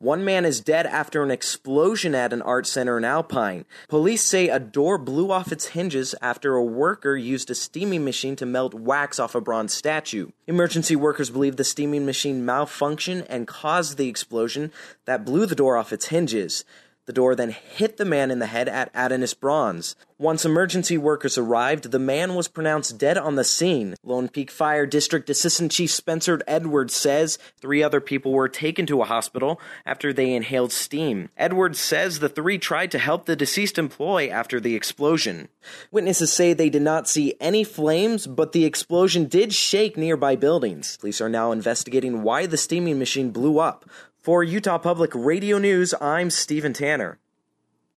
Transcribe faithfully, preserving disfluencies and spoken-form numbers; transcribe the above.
One man is dead after an explosion at an art center in Alpine. Police say a door blew off its hinges after a worker used a steaming machine to melt wax off a bronze statue. Emergency workers believe the steaming machine malfunctioned and caused the explosion that blew the door off its hinges. The door then hit the man in the head at Adonis Bronze. Once emergency workers arrived, the man was pronounced dead on the scene. Lone Peak Fire District Assistant Chief Spencer Edwards says three other people were taken to a hospital after they inhaled steam. Edwards says the three tried to help the deceased employee after the explosion. Witnesses say they did not see any flames, but the explosion did shake nearby buildings. Police are now investigating why the steaming machine blew up. For Utah Public Radio News, I'm Stephen Tanner.